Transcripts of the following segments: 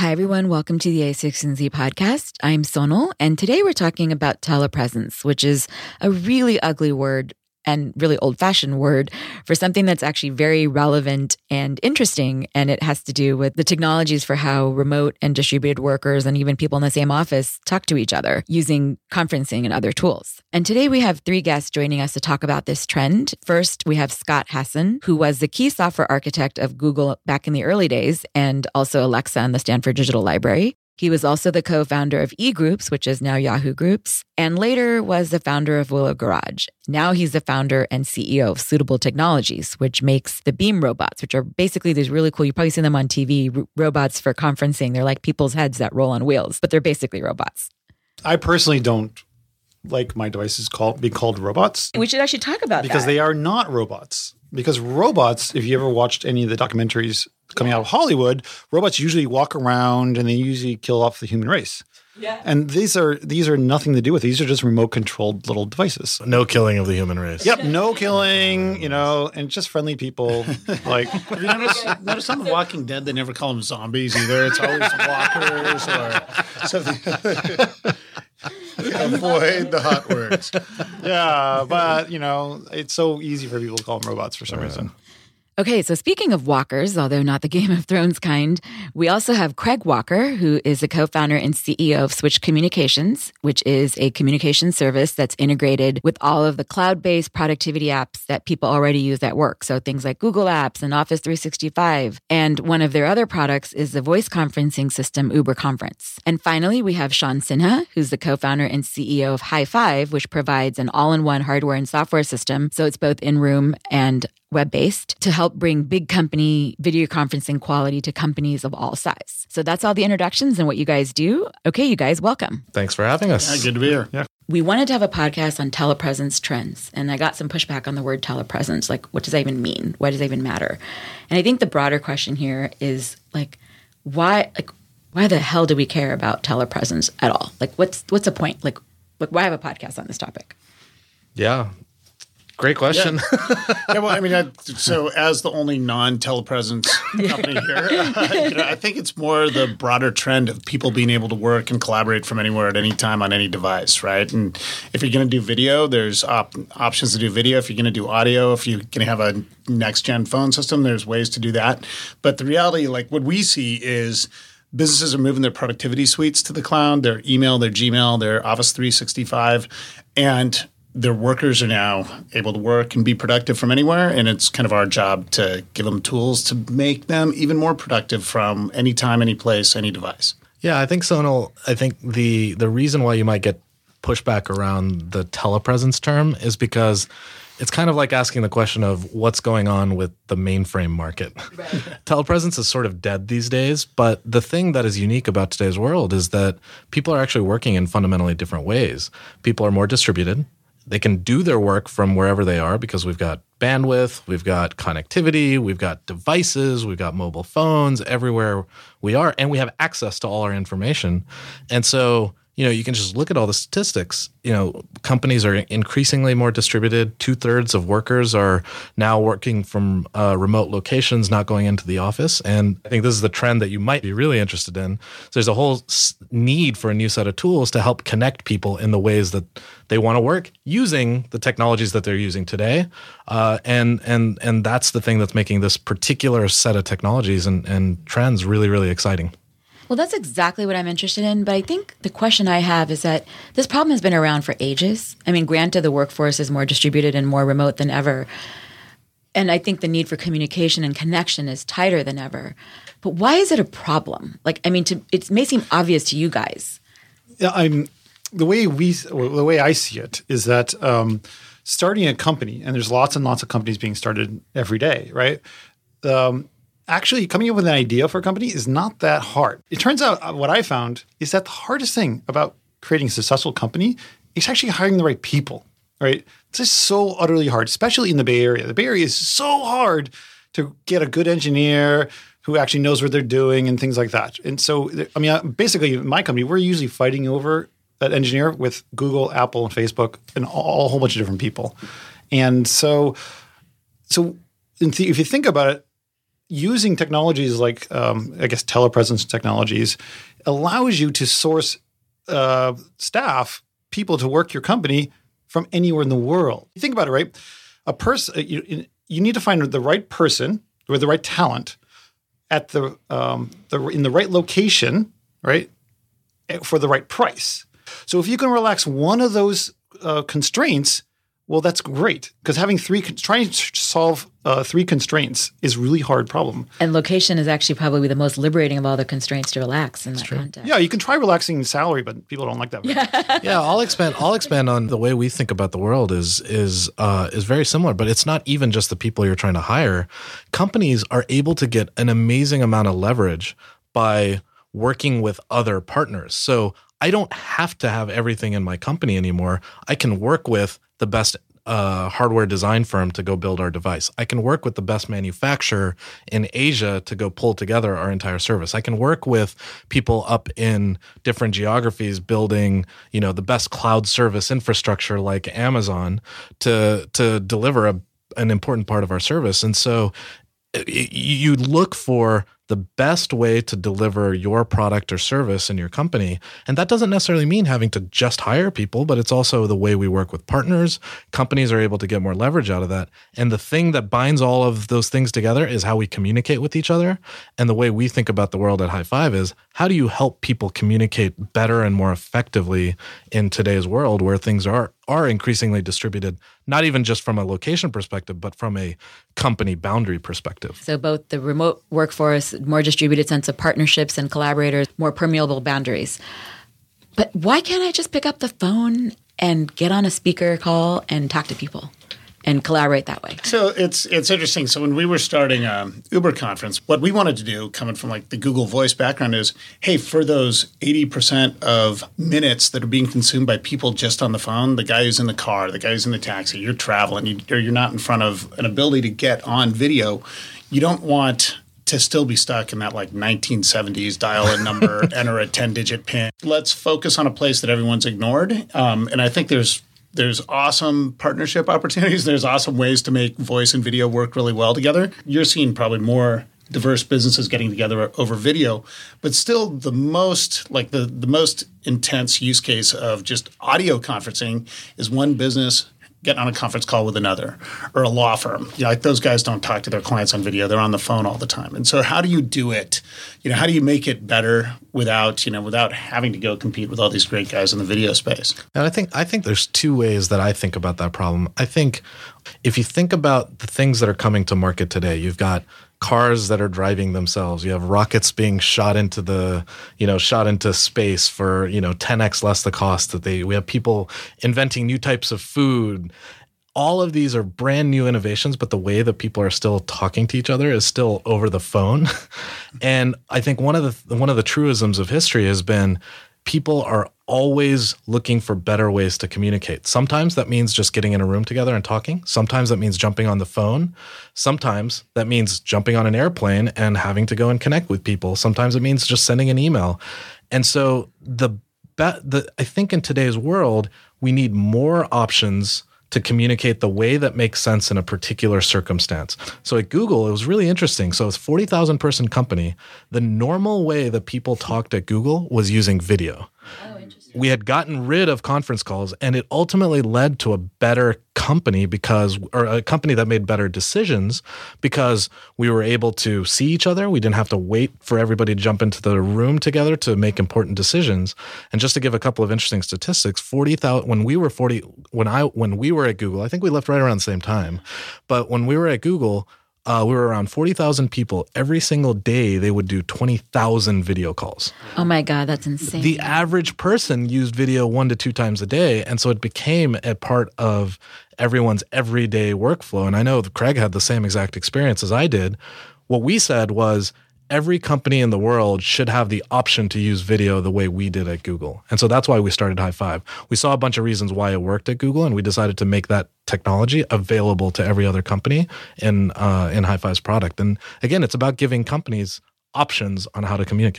Hi, everyone. Welcome to the A16Z podcast. I'm Sonal, and today we're talking about telepresence, which is a really ugly word and really old-fashioned word for something that's actually very relevant and interesting. And it has to do with the technologies for how remote and distributed workers and even people in the same office talk to each other using conferencing and other tools. And today we have three guests joining us to talk about this trend. First, we have Scott Hasson, who was the key software architect of Google back in the early days and also Alexa and the Stanford Digital Library. He was also the co-founder of eGroups, which is now Yahoo Groups, and later was the founder of Willow Garage. Now he's the founder and CEO of Suitable Technologies, which makes the Beam robots, which are basically these really cool, you've probably seen them on TV, robots for conferencing. They're like people's heads that roll on wheels, but they're basically robots. I personally don't like my devices being called robots. We should actually talk about that. Because they are not robots. Because robots, if you ever watched any of the documentaries coming out of Hollywood, robots usually walk around and they usually kill off the human race. Yeah. And these are nothing to do with. These are just remote controlled little devices. No killing of the human race. Yep, no killing, and just friendly people. Like, have you notice on The Walking Dead, they never call them zombies either. It's always walkers or something. Avoid the hot words. Yeah, but it's so easy for people to call them robots for some reason. Okay, so speaking of walkers, although not the Game of Thrones kind, we also have Craig Walker, who is the co-founder and CEO of Switch Communications, which is a communication service that's integrated with all of the cloud-based productivity apps that people already use at work. So things like Google Apps and Office 365. And one of their other products is the voice conferencing system Uber Conference. And finally, we have Sean Sinha, who's the co-founder and CEO of Hi5, which provides an all-in-one hardware and software system. So it's both in-room and web-based to help bring big company video conferencing quality to companies of all size. So that's all the introductions and what you guys do. Okay, you guys, welcome. Thanks for having us. Yeah, good to be here. Yeah. We wanted to have a podcast on telepresence trends, and I got some pushback on the word telepresence. Like, what does that even mean? Why does that even matter? And I think the broader question here is why the hell do we care about telepresence at all? Like, what's the point? Like why have a podcast on this topic? Yeah. Great question. Yeah, well, I mean, so as the only non-telepresence company here, I think it's more the broader trend of people being able to work and collaborate from anywhere at any time on any device, right? And if you're going to do video, there's options to do video. If you're going to do audio, if you're going to have a next-gen phone system, there's ways to do that. But the reality, like what we see is businesses are moving their productivity suites to the cloud, their email, their Gmail, their Office 365, and their workers are now able to work and be productive from anywhere, and it's kind of our job to give them tools to make them even more productive from any time, any place, any device. Yeah, I think, Sonal, the reason why you might get pushback around the telepresence term is because it's kind of like asking the question of what's going on with the mainframe market. Right. Telepresence is sort of dead these days, but the thing that is unique about today's world is that people are actually working in fundamentally different ways. People are more distributed. They can do their work from wherever they are because we've got bandwidth, we've got connectivity, we've got devices, we've got mobile phones everywhere we are, and we have access to all our information. And so, you can just look at all the statistics. Companies are increasingly more distributed. 2/3 of workers are now working from remote locations, not going into the office. And I think this is the trend that you might be really interested in. So there's a whole need for a new set of tools to help connect people in the ways that they want to work using the technologies that they're using today. And that's the thing that's making this particular set of technologies and trends really, really exciting. Well, that's exactly what I'm interested in. But I think the question I have is that this problem has been around for ages. I mean, granted, the workforce is more distributed and more remote than ever. And I think the need for communication and connection is tighter than ever. But why is it a problem? It may seem obvious to you guys. Yeah, the way I see it is that starting a company, and there's lots and lots of companies being started every day, right? Actually, coming up with an idea for a company is not that hard. It turns out what I found is that the hardest thing about creating a successful company is actually hiring the right people, right? It's just so utterly hard, especially in the Bay Area. The Bay Area is so hard to get a good engineer who actually knows what they're doing and things like that. And so, basically, in my company, we're usually fighting over that engineer with Google, Apple, and Facebook, and a whole bunch of different people. And so if you think about it, using technologies like, I guess, telepresence technologies allows you to source staff, people to work your company from anywhere in the world. You think about it, right? A person, you need to find the right person with the right talent at in the right location, right, for the right price. So if you can relax one of those constraints, well, that's great, because trying to solve 3 constraints is a really hard problem. And location is actually probably the most liberating of all the constraints to relax in that context. Yeah, you can try relaxing salary, but people don't like that. Yeah, I'll expand on the way we think about the world is very similar, but it's not even just the people you're trying to hire. Companies are able to get an amazing amount of leverage by working with other partners. So I don't have to have everything in my company anymore. I can work with the best hardware design firm to go build our device. I can work with the best manufacturer in Asia to go pull together our entire service. I can work with people up in different geographies building, the best cloud service infrastructure like Amazon to deliver an important part of our service. And so you look for the best way to deliver your product or service in your company. And that doesn't necessarily mean having to just hire people, but it's also the way we work with partners. Companies are able to get more leverage out of that. And the thing that binds all of those things together is how we communicate with each other. And the way we think about the world at High Five is, how do you help people communicate better and more effectively in today's world where things are increasingly distributed, not even just from a location perspective, but from a company boundary perspective. So both the remote workforce, more distributed sense of partnerships and collaborators, more permeable boundaries. But why can't I just pick up the phone and get on a speaker call and talk to people and collaborate that way? So it's interesting. So when we were starting Uber Conference, what we wanted to do, coming from like the Google Voice background, is, hey, for those 80% of minutes that are being consumed by people just on the phone, the guy who's in the car, the guy who's in the taxi, you're traveling, or you're not in front of an ability to get on video, you don't want to still be stuck in that like 1970s dial a number, enter a 10-digit PIN. Let's focus on a place that everyone's ignored. And I think there's awesome partnership opportunities. There's awesome ways to make voice and video work really well together. You're seeing probably more diverse businesses getting together over video, but still the most intense use case of just audio conferencing is one business getting on a conference call with another, or a law firm. Like those guys don't talk to their clients on video. They're on the phone all the time. And so how do you do it? How do you make it better without having to go compete with all these great guys in the video space? And I think there's 2 ways that I think about that problem. I think if you think about the things that are coming to market today, you've got cars that are driving themselves. You have rockets being shot into space for 10x less the cost that we have people inventing new types of food. All of these are brand new innovations, but the way that people are still talking to each other is still over the phone. And I think one of the truisms of history has been people are always looking for better ways to communicate. Sometimes that means just getting in a room together and talking. Sometimes that means jumping on the phone. Sometimes that means jumping on an airplane and having to go and connect with people. Sometimes it means just sending an email. And so I think in today's world, we need more options to communicate the way that makes sense in a particular circumstance. So at Google, it was really interesting. So it's a 40,000 person company. The normal way that people talked at Google was using video. Oh, interesting. We had gotten rid of conference calls, and it ultimately led to a better company or a company that made better decisions because we were able to see each other. We didn't have to wait for everybody to jump into the room together to make important decisions. And just to give a couple of interesting statistics, 40,000 when we were at Google, I think we left right around the same time. But when we were at Google, we were around 40,000 people. Every single day, they would do 20,000 video calls. Oh my God, that's insane. The average person used video 1 to 2 times a day. And so it became a part of everyone's everyday workflow. And I know that Craig had the same exact experience as I did. What we said was, every company in the world should have the option to use video the way we did at Google. And so that's why we started High Five. We saw a bunch of reasons why it worked at Google, and we decided to make that technology available to every other company in High Five's product. And again, it's about giving companies options on how to communicate.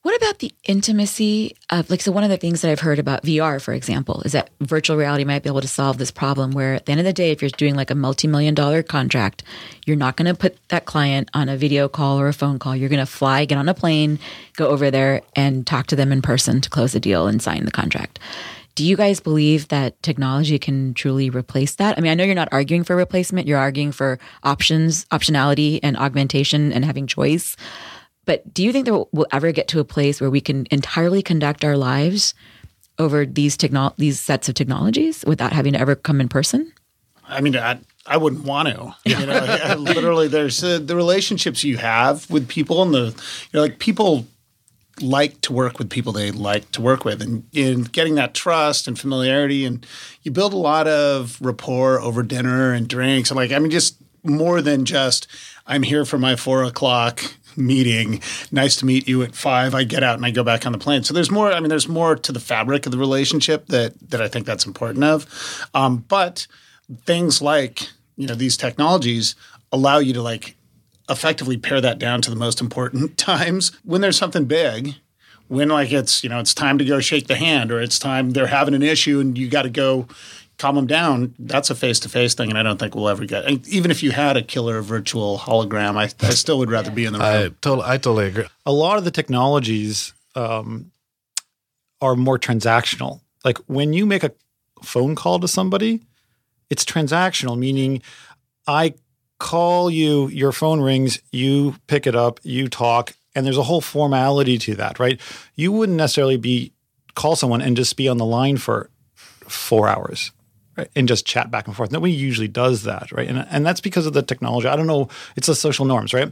What about the intimacy of, like, so one of the things that I've heard about VR, for example, is that virtual reality might be able to solve this problem where at the end of the day, if you're doing like a multi-million-dollar contract, you're not going to put that client on a video call or a phone call. You're going to fly, get on a plane, go over there and talk to them in person to close the deal and sign the contract. Do you guys believe that technology can truly replace that? I mean, I know you're not arguing for replacement. You're arguing for optionality and augmentation and having choice. But do you think that we'll ever get to a place where we can entirely conduct our lives over these sets of technologies without having to ever come in person? I mean, I wouldn't want to. You know, literally, there's the relationships you have with people, and like people like to work with people they like to work with, and in getting that trust and familiarity, and you build a lot of rapport over dinner and drinks, and just more than just I'm here for my 4:00 meeting. Nice to meet you at 5. I get out and I go back on the plane. So there's more. I mean, there's more to the fabric of the relationship that I think that's important of. But things like these technologies allow you to effectively pare that down to the most important times when there's something big. When it's time to go shake the hand, or it's time they're having an issue and you got to go calm them down. That's a face-to-face thing, and I don't think we'll ever get. Even if you had a killer virtual hologram, I still would rather be in the room. I totally agree. A lot of the technologies are more transactional. Like when you make a phone call to somebody, it's transactional, meaning I call you, your phone rings, you pick it up, you talk, and there's a whole formality to that, right? You wouldn't necessarily call someone and just be on the line for 4 hours. Right, and just chat back and forth. Nobody usually does that, right? And that's because of the technology. I don't know. It's the social norms, right?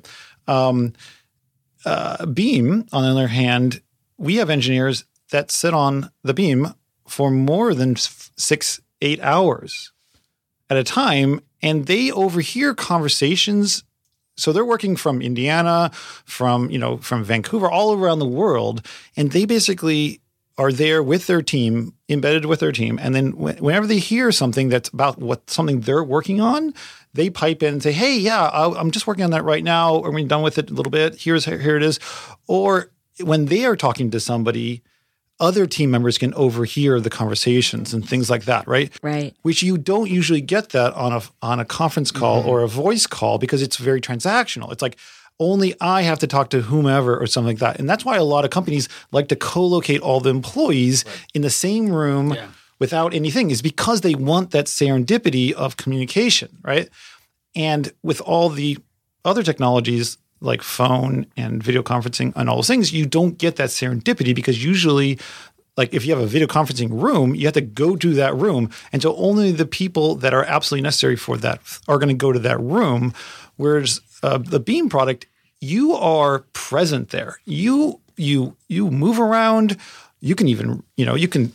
Beam, on the other hand, we have engineers that sit on the Beam for more than 6-8 hours at a time, and they overhear conversations. So they're working from Indiana, from Vancouver, all around the world, and they basically are there with their team, embedded with their team. And then whenever they hear something that's about something they're working on, they pipe in and say, hey, yeah, I'm just working on that right now. Are we done with it a little bit? Here it is. Or when they are talking to somebody, other team members can overhear the conversations and things like that, right? Right. Which you don't usually get that on a conference call or a voice call because it's very transactional. It's like, only I have to talk to whomever or something like that. And that's why a lot of companies like to co-locate all the employees in the same room without anything, is because they want that serendipity of communication, right? And with all the other technologies like phone and video conferencing and all those things, you don't get that serendipity because usually if you have a video conferencing room, you have to go to that room. And so only the people that are absolutely necessary for that are going to go to that room. Whereas the Beam product, you are present there. You move around. You can even you can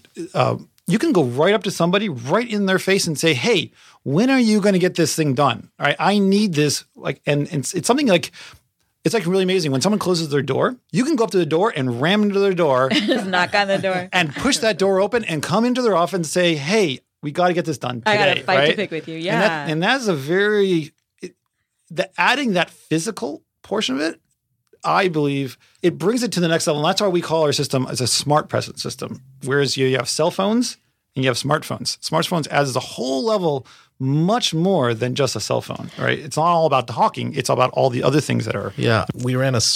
go right up to somebody, right in their face, and say, "Hey, when are you going to get this thing done? All right, I need this." And it's something it's really amazing when someone closes their door. You can go up to the door and ram into their door, just knock on the door, and push that door open, and come into their office and say, "Hey, we got to get this done today." I got a fight right? to pick with you. Yeah, and that's a very adding that physical portion of it, I believe it brings it to the next level. And that's why we call our system as a smart presence system. Whereas you have cell phones and you have smartphones. Smartphones adds a whole level much more than just a cell phone, right? It's not all about talking. It's all about all the other things that are. Yeah. We ran a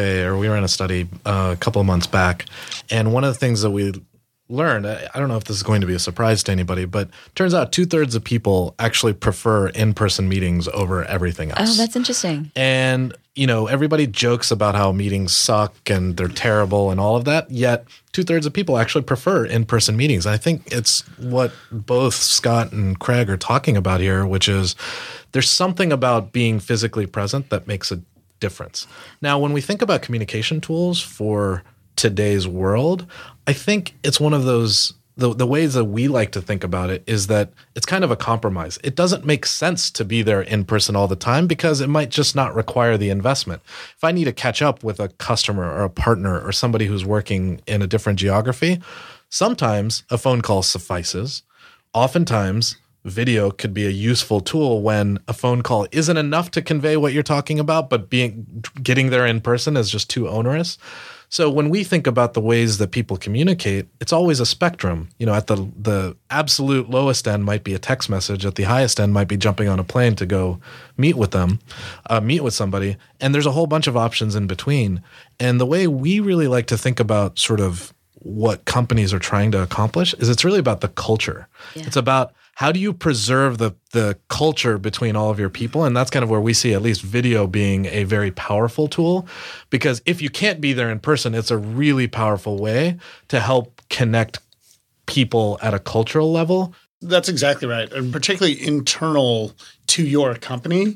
study a couple of months back. And one of the things that we learned, I don't know if this is going to be a surprise to anybody, but turns out 2/3 of people actually prefer in-person meetings over everything else. Oh, that's interesting. And, everybody jokes about how meetings suck and they're terrible and all of that, yet 2/3 of people actually prefer in-person meetings. I think it's what both Scott and Craig are talking about here, which is there's something about being physically present that makes a difference. Now, when we think about communication tools for today's world, I think it's one of those, the ways that we like to think about it is that it's kind of a compromise. It doesn't make sense to be there in person all the time because it might just not require the investment. If I need to catch up with a customer or a partner or somebody who's working in a different geography, sometimes a phone call suffices. Oftentimes, video could be a useful tool when a phone call isn't enough to convey what you're talking about, but getting there in person is just too onerous. So when we think about the ways that people communicate, it's always a spectrum. At the absolute lowest end might be a text message. At the highest end might be jumping on a plane to go meet with somebody. And there's a whole bunch of options in between. And the way we really like to think about sort of what companies are trying to accomplish is it's really about the culture. Yeah. It's about how do you preserve the culture between all of your people? And that's kind of where we see at least video being a very powerful tool, because if you can't be there in person, it's a really powerful way to help connect people at a cultural level. That's exactly right. And particularly internal to your company,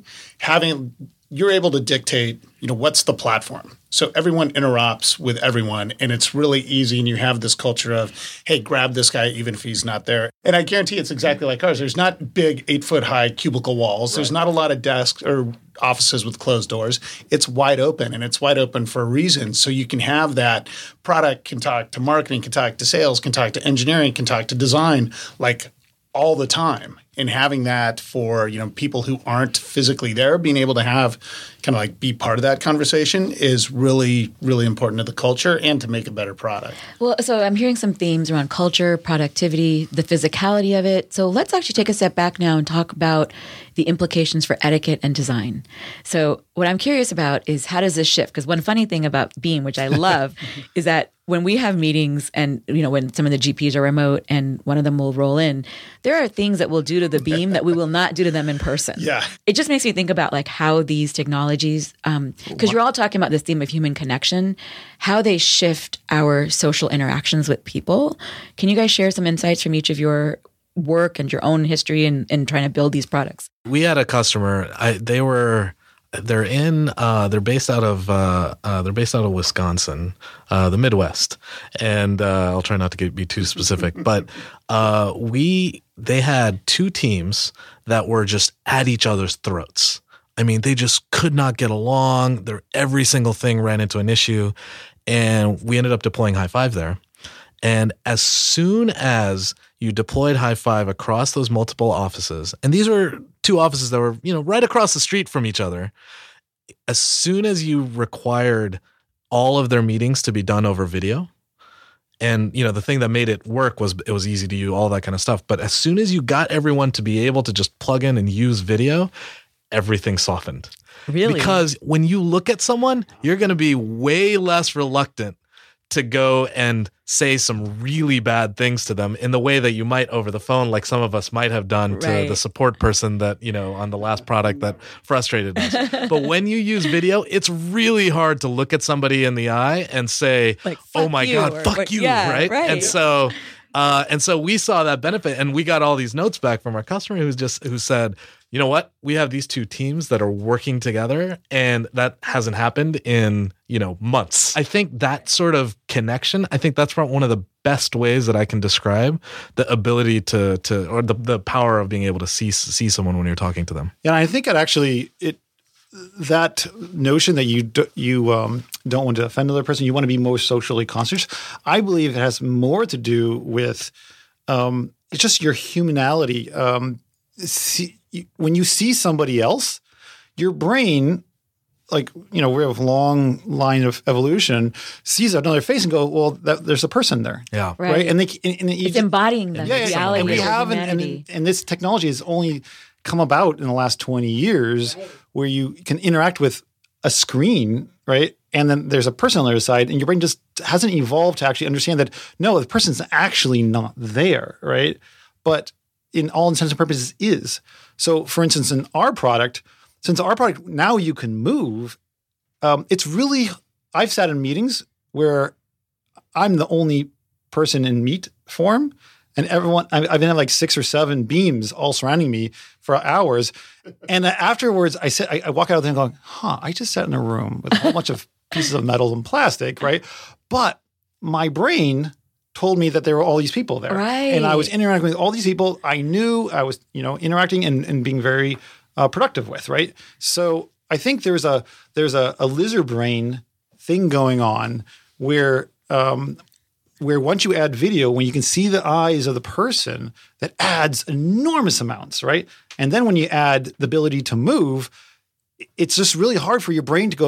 you're able to dictate, what's the platform. So everyone interops with everyone, and it's really easy. And you have this culture of, hey, grab this guy even if he's not there. And I guarantee it's exactly like ours. There's not big 8-foot-high cubicle walls. Right. There's not a lot of desks or offices with closed doors. It's wide open, and it's wide open for a reason. So you can have that product can talk to marketing, can talk to sales, can talk to engineering, can talk to design, like all the time. And having that for, people who aren't physically there, being able to have kind of like be part of that conversation is really, really important to the culture and to make a better product. Well, so I'm hearing some themes around culture, productivity, the physicality of it. So let's actually take a step back now and talk about the implications for etiquette and design. So what I'm curious about is how does this shift? Because one funny thing about Beam, which I love, is that when we have meetings and, when some of the GPs are remote and one of them will roll in, there are things that we'll do to the Beam that we will not do to them in person. Yeah. It just makes me think about like how these technologies, because you're all talking about this theme of human connection, how they shift our social interactions with people. Can you guys share some insights from each of your work and your own history in trying to build these products? We had a customer, they're based out of Wisconsin, the Midwest, and I'll try not to be too specific, but they had two teams that were just at each other's throats. I mean, they just could not get along. Every single thing ran into an issue, and we ended up deploying High5 there. And as soon as you deployed High5 across those multiple offices, and these were two offices that were, right across the street from each other, as soon as you required all of their meetings to be done over video, and, the thing that made it work was it was easy to use, all that kind of stuff. But as soon as you got everyone to be able to just plug in and use video, everything softened. Really? Because when you look at someone, you're going to be way less reluctant to go and say some really bad things to them in the way that you might over the phone, like some of us might have done to the support person that, on the last product that frustrated us. But when you use video, it's really hard to look at somebody in the eye and say, like, oh my God, fuck you, right? And so we saw that benefit, and we got all these notes back from our customer who said, you know what? We have these two teams that are working together, and that hasn't happened in, months. I think that sort of connection, that's one of the best ways that I can describe the ability to or the power of being able to see someone when you're talking to them. Yeah, I think that notion that you don't want to offend another person, you want to be more socially conscious. I believe it has more to do with it's just your humanality. When you see somebody else, your brain, like, we have a long line of evolution, sees another face and go, well, there's a person there. Yeah. Right. And it's embodying the reality and we of have, humanity. and this technology has only come about in the last 20 years where you can interact with a screen, right? And then there's a person on the other side, and your brain just hasn't evolved to actually understand that, no, the person's actually not there, right? But in all intents and purposes is. So, for instance, in our product, since our product now you can move, it's really, I've sat in meetings where I'm the only person in meet form, and everyone, I've been at like 6 or 7 beams all surrounding me for hours. And afterwards, I walk out of there going, I just sat in a room with a whole bunch of pieces of metal and plastic, right? But my brain told me that there were all these people there. Right. And I was interacting with all these people I knew I was, interacting and being very productive with, right? So I think there's a lizard brain thing going on where once you add video, when you can see the eyes of the person, that adds enormous amounts, right? And then when you add the ability to move, it's just really hard for your brain to go,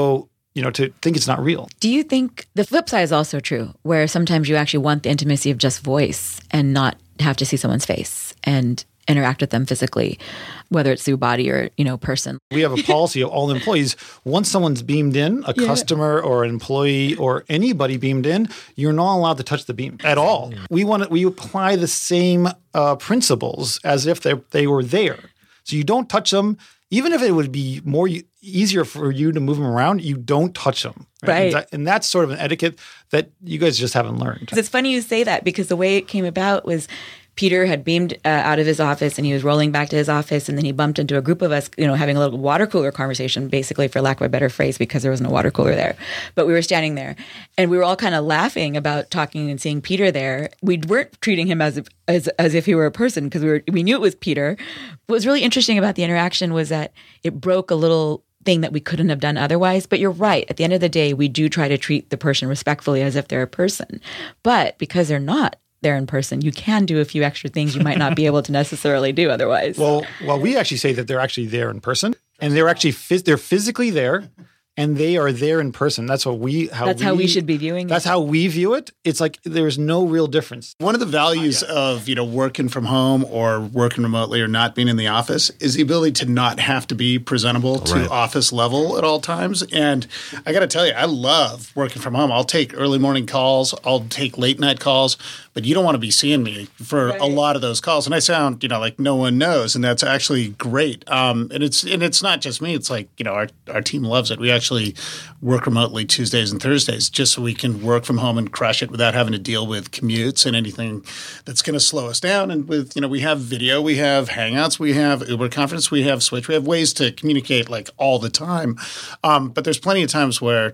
to think it's not real. Do you think the flip side is also true, where sometimes you actually want the intimacy of just voice and not have to see someone's face and interact with them physically, whether it's through body or, person? We have a policy of all employees. Once someone's beamed in, a customer or an employee or anybody beamed in, you're not allowed to touch the beam at all. We apply the same principles as if they were there. So you don't touch them. Even if it would be more easier for you to move them around, you don't touch them. Right. And that's sort of an etiquette that you guys just haven't learned. It's funny you say that, because the way it came about was Peter had beamed out of his office and he was rolling back to his office, and then he bumped into a group of us, having a little water cooler conversation, basically, for lack of a better phrase, because there was no water cooler there. But we were standing there and we were all kind of laughing about talking and seeing Peter there. We weren't treating him as if he were a person, because we knew it was Peter. What was really interesting about the interaction was that it broke a little thing that we couldn't have done otherwise. But you're right. At the end of the day, we do try to treat the person respectfully as if they're a person. But because they're not there in person, you can do a few extra things you might not be able to necessarily do otherwise. Well, we actually say that they're actually there in person, and they're actually they're physically there, and they are there in person. That's how we should be viewing it. That's how we view it. It's like there's no real difference. One of the values of, working from home or working remotely or not being in the office is the ability to not have to be presentable to office level at all times. And I got to tell you, I love working from home. I'll take early morning calls. I'll take late night calls. But you don't want to be seeing me for a lot of those calls. And I sound, like no one knows. And that's actually great. And it's not just me. It's like, our team loves it. We actually work remotely Tuesdays and Thursdays just so we can work from home and crush it without having to deal with commutes and anything that's going to slow us down. And with, we have video, we have Hangouts, we have Uber Conference, we have Switch. We have ways to communicate like all the time. But there's plenty of times where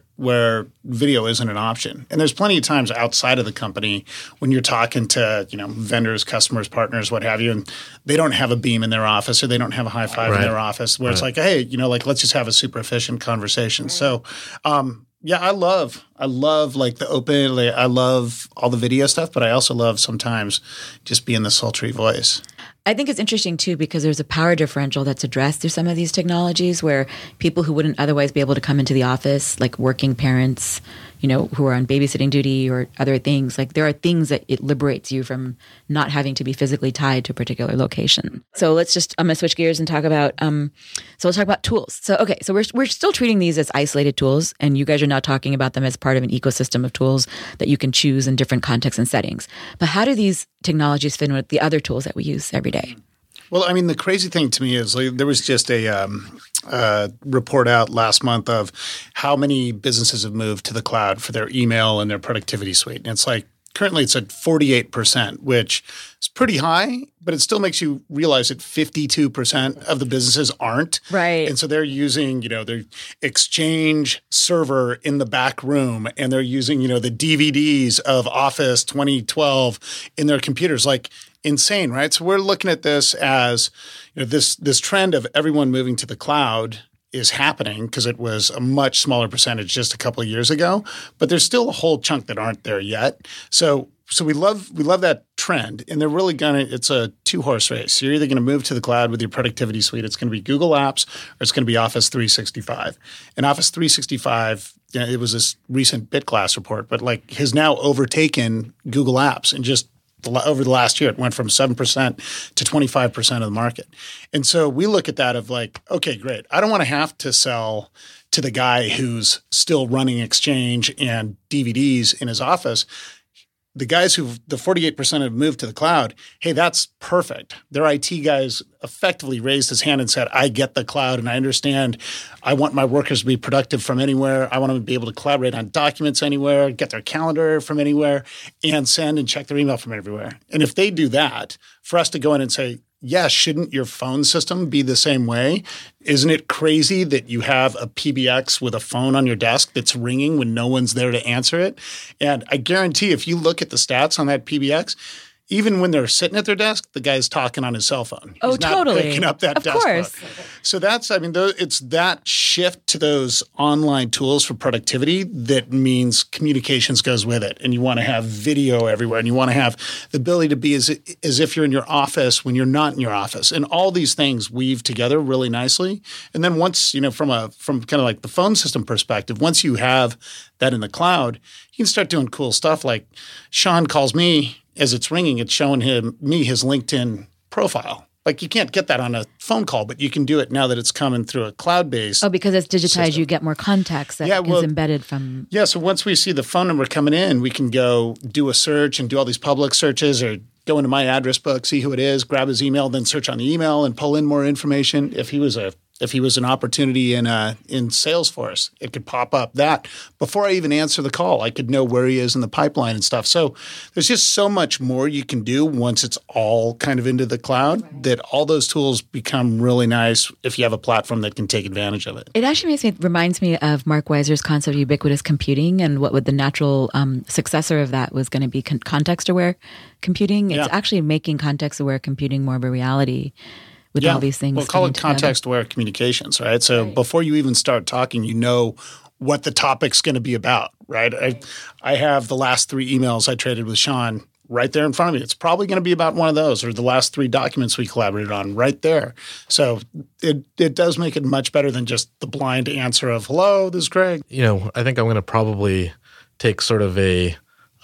video isn't an option. And there's plenty of times outside of the company when you're talking to, vendors, customers, partners, what have you, and they don't have a beam in their office or they don't have a high five in their office where it's like, hey, let's just have a super efficient conversation. So, I love like the open, I love all the video stuff, but I also love sometimes just being the sultry voice. I think it's interesting, too, because there's a power differential that's addressed through some of these technologies where people who wouldn't otherwise be able to come into the office, like working parents, who are on babysitting duty or other things, like there are things that it liberates you from not having to be physically tied to a particular location. So I'm going to switch gears and talk about, let's talk about tools. So we're still treating these as isolated tools, and you guys are now talking about them as part of an ecosystem of tools that you can choose in different contexts and settings. But how do these technologies fit in with the other tools that we use every day? Well, the crazy thing to me is there was just a report out last month of how many businesses have moved to the cloud for their email and their productivity suite. And it's like currently it's at 48%, which is pretty high, but it still makes you realize that 52% of the businesses aren't. Right. And so they're using, their Exchange server in the back room, and they're using, the DVDs of Office 2012 in their computers. Like, insane, right? So we're looking at this as this trend of everyone moving to the cloud is happening because it was a much smaller percentage just a couple of years ago, but there's still a whole chunk that aren't there yet. So we love that trend, and they're really it's a 2-horse race. You're either going to move to the cloud with your productivity suite. It's going to be Google Apps, or it's going to be Office 365. And Office 365, it was this recent BitGlass report, but has now overtaken Google Apps and just over the last year, it went from 7% to 25% of the market. And so we look at that of okay, great. I don't want to have to sell to the guy who's still running Exchange and DVDs in his office. The guys the 48% have moved to the cloud, hey, that's perfect. Their IT guys effectively raised his hand and said, I get the cloud and I understand. I want my workers to be productive from anywhere. I want them to be able to collaborate on documents anywhere, get their calendar from anywhere, and send and check their email from everywhere. And if they do that, for us to go in and say, yes, shouldn't your phone system be the same way? Isn't it crazy that you have a PBX with a phone on your desk that's ringing when no one's there to answer it? And I guarantee if you look at the stats on that PBX, even when they're sitting at their desk, the guy's talking on his cell phone. Oh, He's not totally. picking up that Of desk course. book. So that's, it's that shift to those online tools for productivity that means communications goes with it. And you want to have video everywhere, and you want to have the ability to be as if you're in your office when you're not in your office. And all these things weave together really nicely. And then once, from kind of like the phone system perspective, once you have that in the cloud, you can start doing cool stuff. Like Sean calls me as it's ringing, it's showing me his LinkedIn profile. Like you can't get that on a phone call, but you can do it now that it's coming through a cloud-based. Oh, because it's digitized, system. you get more context that is embedded from. Yeah, so once we see the phone number coming in, we can go do a search and do all these public searches, or go into my address book, see who it is, grab his email, then search on the email and pull in more information. If he was an opportunity in Salesforce, it could pop up that before I even answer the call. I could know where he is in the pipeline and stuff. So there's just so much more you can do once it's all kind of into the cloud, that all those tools become really nice if you have a platform that can take advantage of it. It actually reminds me of Mark Weiser's concept of ubiquitous computing, and what would the natural successor of that was going to be context-aware computing. It's actually making context-aware computing more of a reality. With all these things. We'll call it context-aware communications, right? So before you even start talking, you know what the topic's going to be about, right? I have the last 3 emails I traded with Sean right there in front of me. It's probably going to be about one of those, or the last 3 documents we collaborated on right there. So it does make it much better than just the blind answer of, hello, this is Craig. I think I'm going to probably take sort of a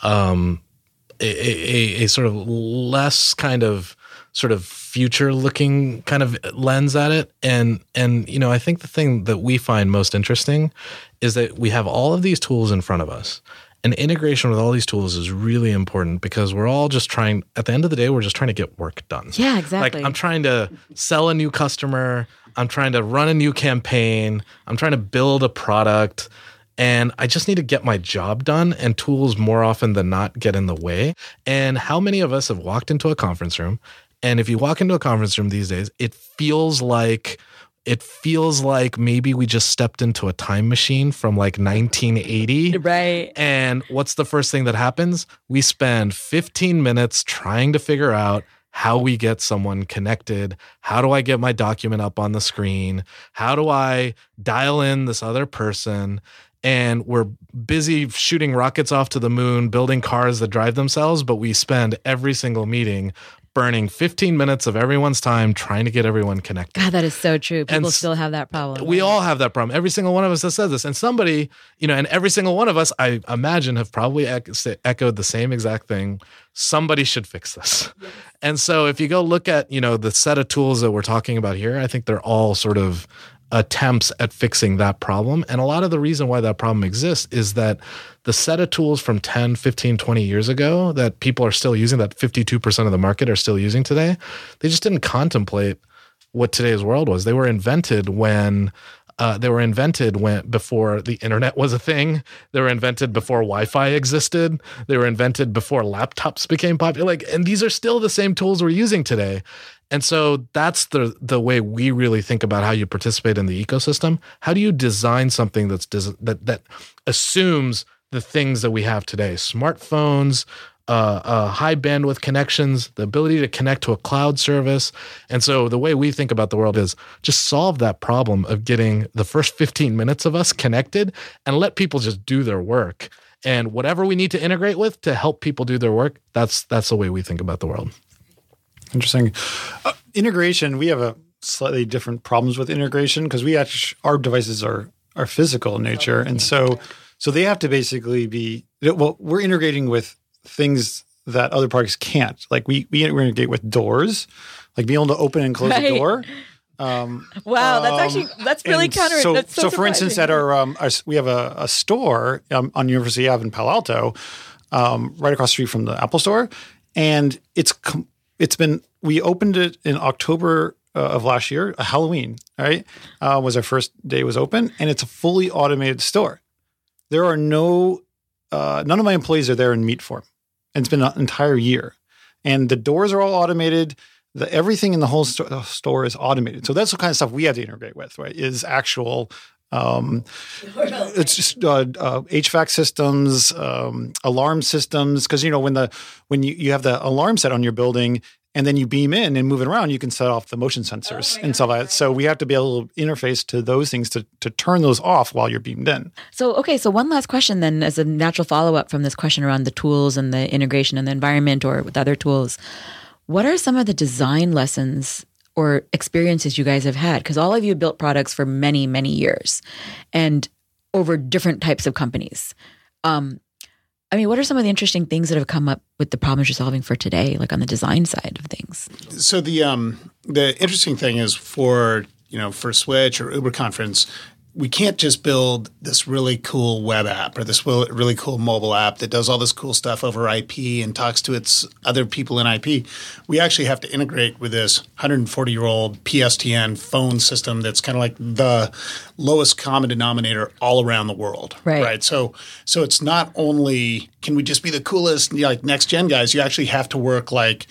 sort of less kind of sort of future-looking kind of lens at it. And I think the thing that we find most interesting is that we have all of these tools in front of us. And integration with all these tools is really important, because we're all just trying – at the end of the day, we're just trying to get work done. Yeah, exactly. Like I'm trying to sell a new customer. I'm trying to run a new campaign. I'm trying to build a product. And I just need to get my job done, and tools more often than not get in the way. And how many of us have walked into a conference room? And if you walk into a conference room these days, it feels like maybe we just stepped into a time machine from like 1980. Right. And what's the first thing that happens? We spend 15 minutes trying to figure out how we get someone connected. How do I get my document up on the screen? How do I dial in this other person? And we're busy shooting rockets off to the moon, building cars that drive themselves, but we spend every single meeting burning 15 minutes of everyone's time trying to get everyone connected. God, that is so true. People still have that problem. We all have that problem. Every single one of us that says this. And somebody, and every single one of us, I imagine, have probably echoed the same exact thing. Somebody should fix this. Yes. And so if you go look at, the set of tools that we're talking about here, I think they're all sort of attempts at fixing that problem. And a lot of the reason why that problem exists is that the set of tools from 10, 15, 20 years ago that people are still using, that 52% of the market are still using today, they just didn't contemplate what today's world was. They were invented before the internet was a thing. They were invented before Wi-Fi existed. They were invented before laptops became popular. And these are still the same tools we're using today. And so that's the way we really think about how you participate in the ecosystem. How do you design something that assumes the things that we have today? Smartphones, high bandwidth connections, the ability to connect to a cloud service. And so the way we think about the world is just solve that problem of getting the first 15 minutes of us connected and let people just do their work. And whatever we need to integrate with to help people do their work, that's the way we think about the world. Interesting. Integration, we have a slightly different problems with integration, because our devices are physical in nature. And so they have to basically be, we're integrating with things that other products can't. Like we integrate with doors, like being able to open and close a door. Wow, that's really counter. So for instance, at our we have a store on University Ave in Palo Alto, right across the street from the Apple Store, and we opened it in October of last year, Halloween, right? Was our first day it was open, and it's a fully automated store. There are none of my employees are there in meet form, and it's been an entire year, and the doors are all automated. Everything in the whole store is automated. So that's the kind of stuff we have to integrate with, right? Is actual It's just HVAC systems, alarm systems. Because when you have the alarm set on your building, and then you beam in and move it around, you can set off the motion sensors and stuff like that. So we have to be able to interface to those things to turn those off while you're beamed in. So one last question then, as a natural follow-up from this question around the tools and the integration in the environment or with other tools. What are some of the design lessons or experiences you guys have had? Because all of you built products for many, many years and over different types of companies. What are some of the interesting things that have come up with the problems you're solving for today, like on the design side of things? So the interesting thing is for Switch or Uber Conference, we can't just build this really cool web app or this really cool mobile app that does all this cool stuff over IP and talks to its other people in IP. We actually have to integrate with this 140-year-old PSTN phone system that's kind of like the lowest common denominator all around the world. Right? So it's not only can we just be the coolest like next gen guys, you actually have to work like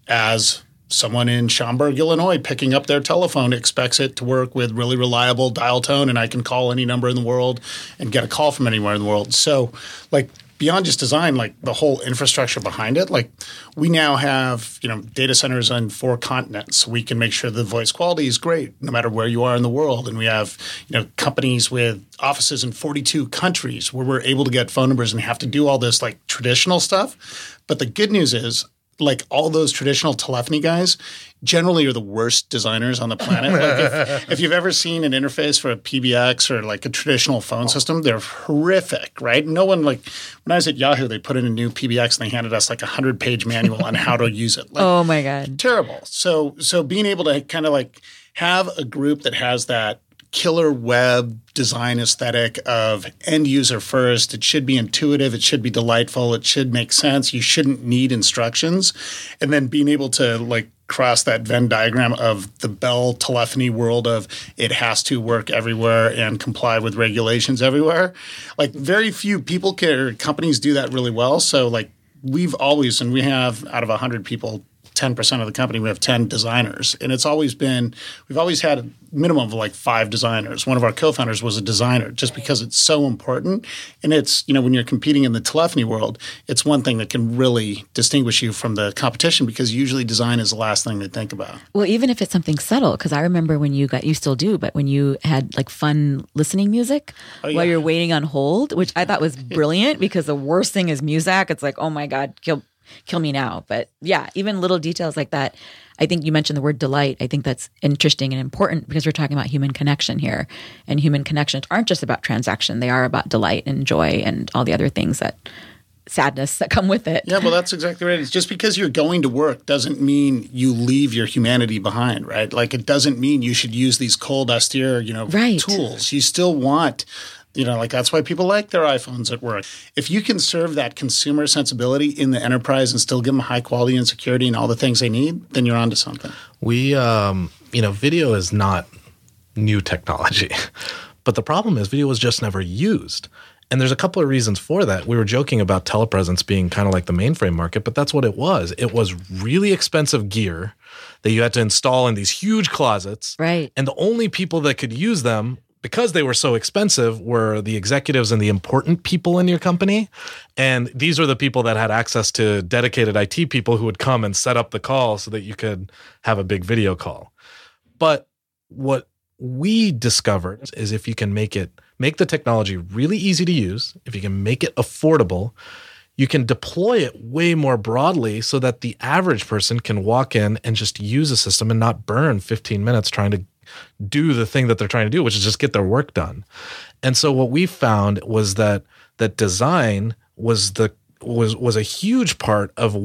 as someone in Schaumburg, Illinois, picking up their telephone expects it to work with really reliable dial tone, and I can call any number in the world and get a call from anywhere in the world. So, like beyond just design, like the whole infrastructure behind it, like we now have data centers on 4 continents. We can make sure the voice quality is great no matter where you are in the world, and we have companies with offices in 42 countries where we're able to get phone numbers and have to do all this like traditional stuff. But the good news is, like all those traditional telephony guys generally are the worst designers on the planet. Like if you've ever seen an interface for a PBX or like a traditional phone system, they're horrific, right? No one when I was at Yahoo, they put in a new PBX and they handed us like a 100-page manual on how to use it. Like, oh my God. Terrible. So being able to kind of like have a group that has that killer web design aesthetic of end user first. It should be intuitive. It should be delightful. It should make sense. You shouldn't need instructions. And then being able to like cross that Venn diagram of the Bell telephony world of it has to work everywhere and comply with regulations everywhere. Like very few people or companies do that really well. So like we've always, and we have out of 100 people, 10% of the company, we have 10 designers. And we've always had a minimum of like 5 designers. One of our co-founders was a designer just because it's so important. And it's, when you're competing in the telephony world, it's one thing that can really distinguish you from the competition because usually design is the last thing they think about. Well, even if it's something subtle, because I remember when you still do, but when you had like fun listening music while you're waiting on hold, which I thought was brilliant because the worst thing is music. It's like, oh my God, kill me now. But yeah, even little details like that. I think you mentioned the word delight. I think that's interesting and important because we're talking about human connection here. And human connections aren't just about transaction. They are about delight and joy and all the other things sadness that come with it. Yeah, well, that's exactly right. It's just because you're going to work doesn't mean you leave your humanity behind, right? Like it doesn't mean you should use these cold, austere, tools. You still want that's why people like their iPhones at work. If you can serve that consumer sensibility in the enterprise and still give them high quality and security and all the things they need, then you're onto something. We, video is not new technology, but the problem is video was just never used. And there's a couple of reasons for that. We were joking about telepresence being kind of like the mainframe market, but that's what it was. It was really expensive gear that you had to install in these huge closets. Right. And the only people that could use them because they were so expensive were the executives and the important people in your company. And these are the people that had access to dedicated IT people who would come and set up the call so that you could have a big video call. But what we discovered is if you can make the technology really easy to use, if you can make it affordable, you can deploy it way more broadly so that the average person can walk in and just use a system and not burn 15 minutes trying to do the thing that they're trying to do, which is just get their work done. And so what we found was that design was a huge part of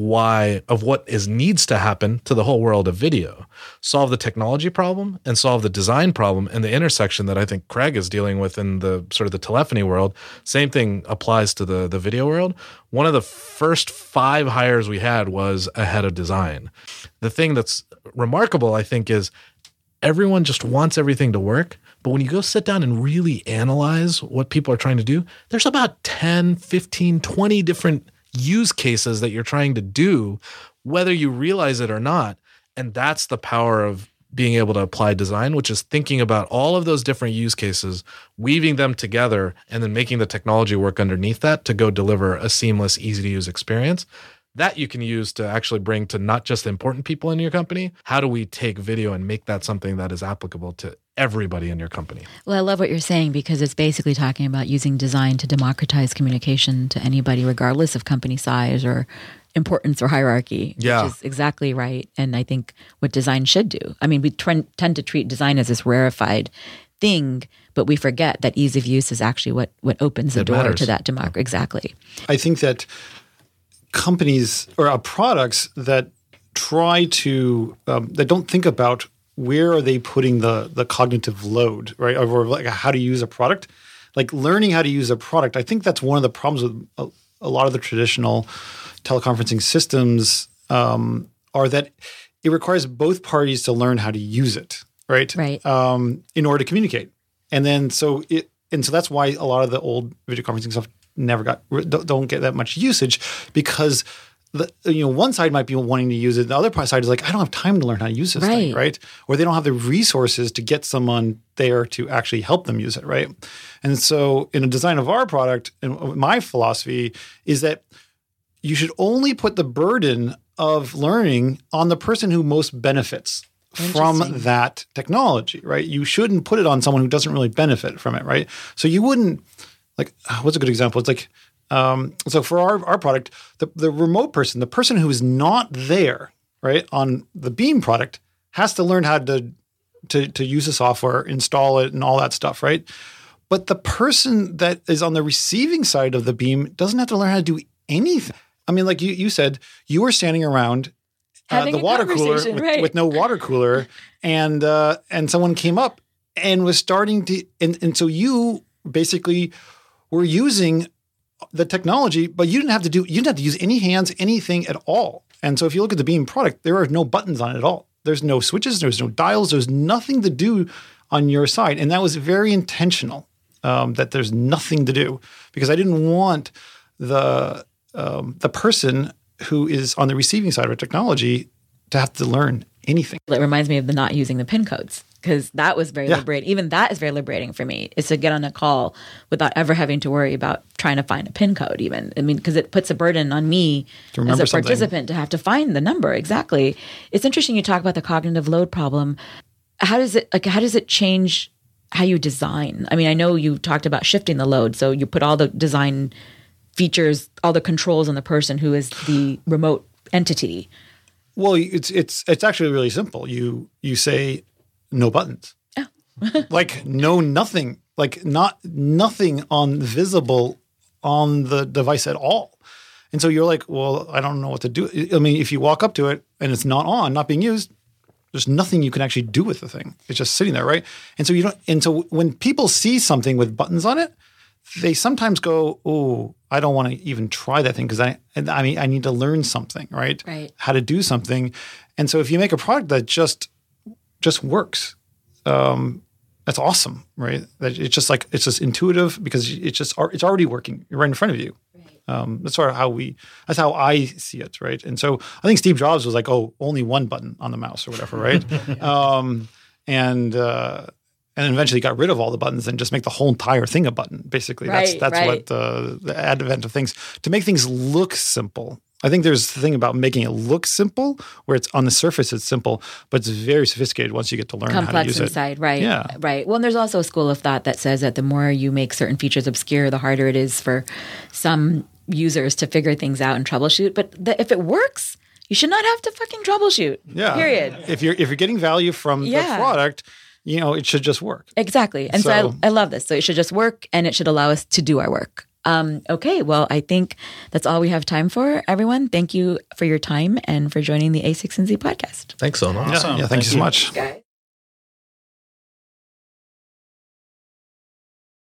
what needs to happen to the whole world of video. Solve the technology problem and solve the design problem, and the intersection that I think Craig is dealing with in the sort of the telephony world. Same thing applies to the video world. One of the first 5 hires we had was a head of design. The thing that's remarkable, I think, is everyone just wants everything to work. But when you go sit down and really analyze what people are trying to do, there's about 10, 15, 20 different use cases that you're trying to do, whether you realize it or not. And that's the power of being able to apply design, which is thinking about all of those different use cases, weaving them together, and then making the technology work underneath that to go deliver a seamless, easy to use experience. That you can use to actually bring to not just the important people in your company. How do we take video and make that something that is applicable to everybody in your company? Well, I love what you're saying because it's basically talking about using design to democratize communication to anybody, regardless of company size or importance or hierarchy, which is exactly right. And I think what design should do. I mean, we tend to treat design as this rarefied thing, but we forget that ease of use is actually what opens the door to that democracy. Exactly. I think that companies or products that try to that don't think about where are they putting the cognitive load, right? Or like how to use a product, like learning how to use a product. I think that's one of the problems with a lot of the traditional teleconferencing systems are that it requires both parties to learn how to use it, right? Right. In order to communicate, and so that's why a lot of the old video conferencing stuff don't get that much usage, because one side might be wanting to use it, the other side is like, I don't have time to learn how to use this thing, right? Or they don't have the resources to get someone there to actually help them use it, right? And so in the design of our product, and my philosophy is that you should only put the burden of learning on the person who most benefits from that technology, right? You shouldn't put it on someone who doesn't really benefit from it, right? So you wouldn't, like, what's a good example? It's like, so for our product, the remote person, the person who is not there, right, on the Beam product has to learn how to use the software, install it, and all that stuff, right? But the person that is on the receiving side of the Beam doesn't have to learn how to do anything. I mean, like you said, you were standing around the water cooler with no water cooler, and someone came up and was starting to, and so you basically were using the technology, but you didn't have to use any hands, anything at all. And so if you look at the Beam product, there are no buttons on it at all. There's no switches, there's no dials, there's nothing to do on your side. And that was very intentional, that there's nothing to do, because I didn't want the person who is on the receiving side of our technology to have to learn anything. It reminds me of the not using the PIN codes, because that was very liberating. Even that is very liberating for me, is to get on a call without ever having to worry about trying to find a PIN code even. I mean, because it puts a burden on me as a participant to have to find the number. Exactly. It's interesting you talk about the cognitive load problem. How does it change how you design? I mean, I know you talked about shifting the load. So you put all the design features, all the controls on the person who is the remote entity. Well, it's actually really simple. You say no buttons, like nothing, like nothing visible on the device at all. And so you're like, well, I don't know what to do. I mean, if you walk up to it and it's not being used, there's nothing you can actually do with the thing. It's just sitting there, right? And so so when people see something with buttons on it, they sometimes go, oh, I don't want to even try that thing because I need to learn something, right? Right. How to do something. And so if you make a product that just works, that's awesome, right? That it's just intuitive because it's already working right in front of you. Right. That's how I see it, right? And so I think Steve Jobs was like, oh, only one button on the mouse or whatever, right? And eventually got rid of all the buttons and just make the whole entire thing a button, basically. That's what the advent of things, to make things look simple. I think there's the thing about making it look simple, where it's on the surface it's simple, but it's very sophisticated once you get to learn how to use it. Complex inside, right? Yeah. Right. Well, and there's also a school of thought that says that the more you make certain features obscure, the harder it is for some users to figure things out and troubleshoot. But if it works, you should not have to fucking troubleshoot. Yeah. Period. If you're getting value from the product, it should just work. Exactly. And so I love this. So it should just work, and it should allow us to do our work. Okay. Well, I think that's all we have time for, everyone. Thank you for your time and for joining the A6Z podcast. Thanks, Sonal. Awesome. Yeah, thank you so much. Guys.